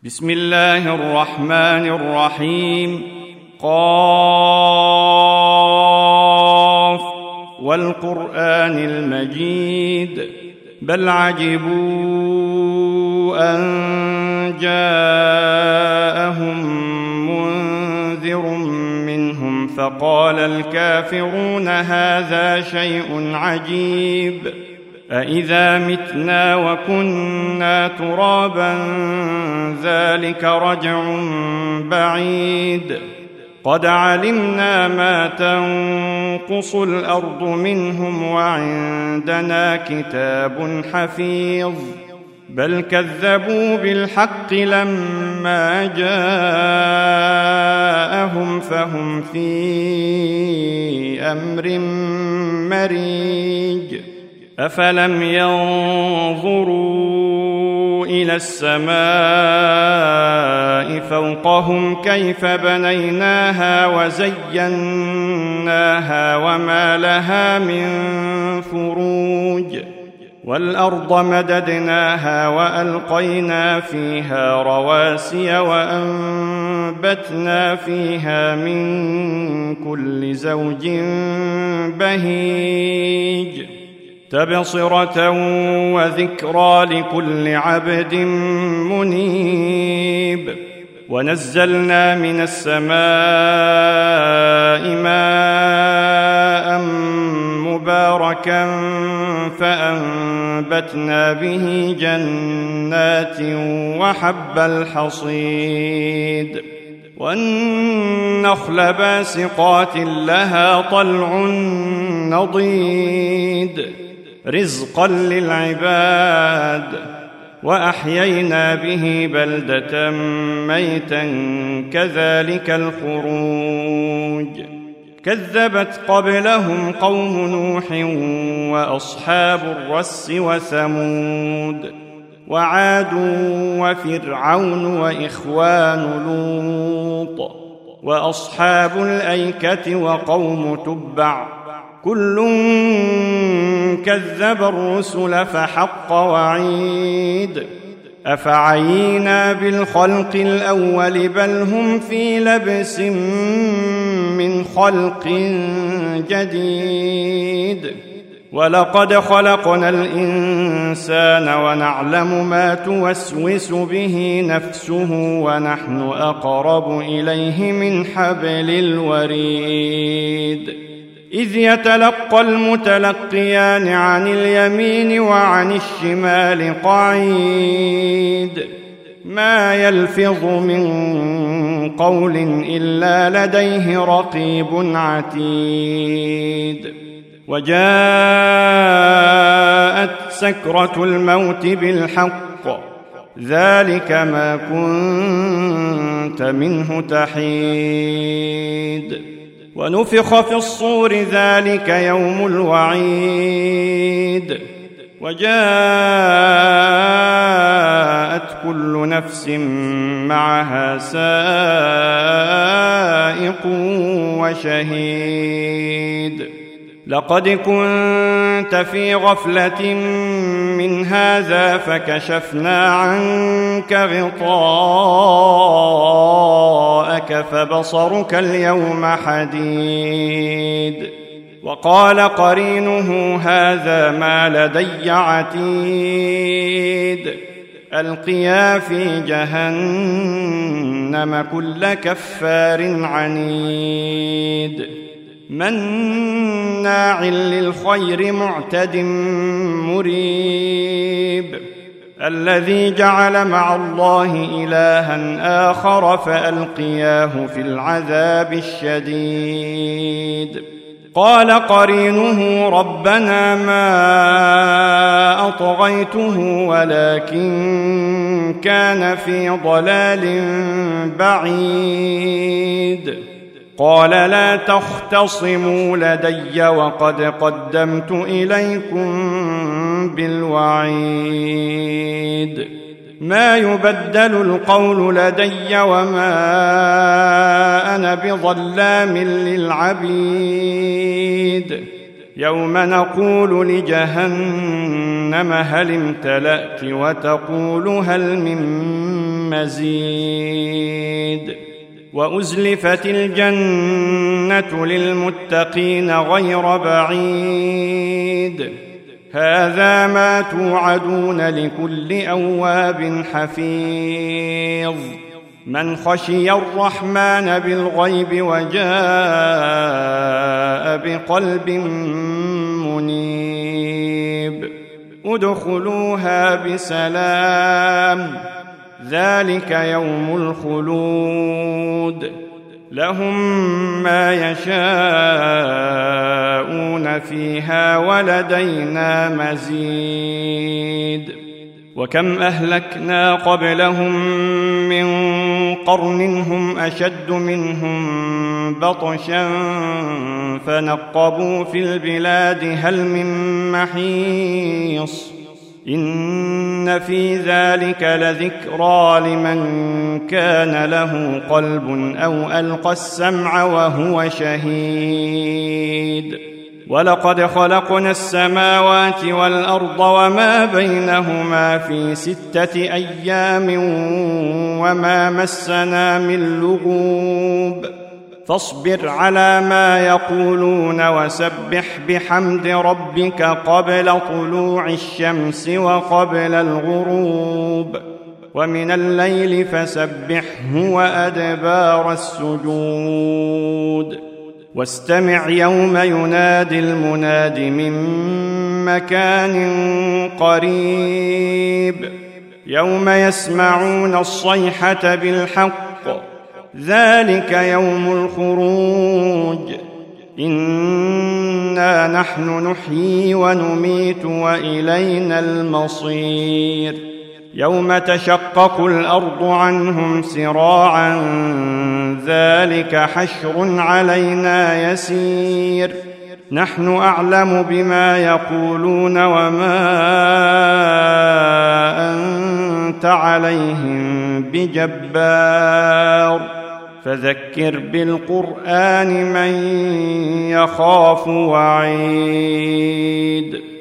بسم الله الرحمن الرحيم. قاف والقرآن المجيد. بل عجبوا أن جاءهم منذر منهم فقال الكافرون هذا شيء عجيب أإذا متنا وكنا ترابا ذلك رجع بعيد قد علمنا ما تنقص الأرض منهم وعندنا كتاب حفيظ بل كذبوا بالحق لما جاءهم فهم في أمر مريج أفلم ينظروا إلى السماء فوقهم كيف بنيناها وزيناها وما لها من فروج والأرض مددناها وألقينا فيها رواسي وأنبتنا فيها من كل زوج بهيج تبصرة وذكرى لكل عبد منيب ونزلنا من السماء ماء مباركا فأنبتنا به جنات وحب الحصيد والنخل باسقات لها طلع نضيد رزقا للعباد وأحيينا به بلدة ميتا كذلك الخروج كذبت قبلهم قوم نوح وأصحاب الرس وثمود وعاد وفرعون وإخوان لوط وأصحاب الأيكة وقوم تبع كل كذب الرسل فحق وعيد أفعينا بالخلق الأول بل هم في لبس من خلق جديد ولقد خلقنا الإنسان ونعلم ما توسوس به نفسه ونحن أقرب إليه من حبل الوريد إذ يتلقى المتلقيان عن اليمين وعن الشمال قعيد ما يلفظ من قول إلا لديه رقيب عتيد وجاءت سكرة الموت بالحق ذلك ما كنت منه تحيد ونفخ في الصور ذلك يوم الوعيد وجاءت كل نفس معها سائق وشهيد لقد كنت في غفلة من هذا فكشفنا عنك غطاءك فبصرك اليوم حديد وقال قرينه هذا ما لدي عتيد ألقيا في جهنم كل كفار عنيد مناع للخير معتد مريب الذي جعل مع الله إلها آخر فألقياه في العذاب الشديد قال قرينه ربنا ما أطغيته ولكن كان في ضلال بعيد قال لا تختصموا لدي وقد قدمت إليكم بالوعيد ما يبدل القول لدي وما أنا بظلام للعبيد يوم نقول لجهنم هل امتلأت وتقول هل من مزيد وأزلفت الجنة للمتقين غير بعيد هذا ما توعدون لكل أواب حفيظ من خشي الرحمن بالغيب وجاء بقلب منيب ادخلوها بسلام ذلك يوم الخلود لهم ما يشاءون فيها ولدينا مزيد وكم أهلكنا قبلهم من قرن هم أشد منهم بطشا فنقبوا في البلاد هل من محيص إن في ذلك لذكرى لمن كان له قلب أو ألقى السمع وهو شهيد ولقد خلقنا السماوات والأرض وما بينهما في 6 أيام وما مسنا من لغوب فاصبر على ما يقولون وسبح بحمد ربك قبل طلوع الشمس وقبل الغروب ومن الليل فسبحه وأدبار السجود واستمع يوم ينادي المناد من مكان قريب يوم يسمعون الصيحة بالحق ذلك يوم الخروج إنا نحن نحيي ونميت وإلينا المصير يوم تشقق الأرض عنهم سراعا ذلك حشر علينا يسير نحن أعلم بما يقولون وما أنت عليهم بجبار فذكر بالقرآن من يخاف وعيد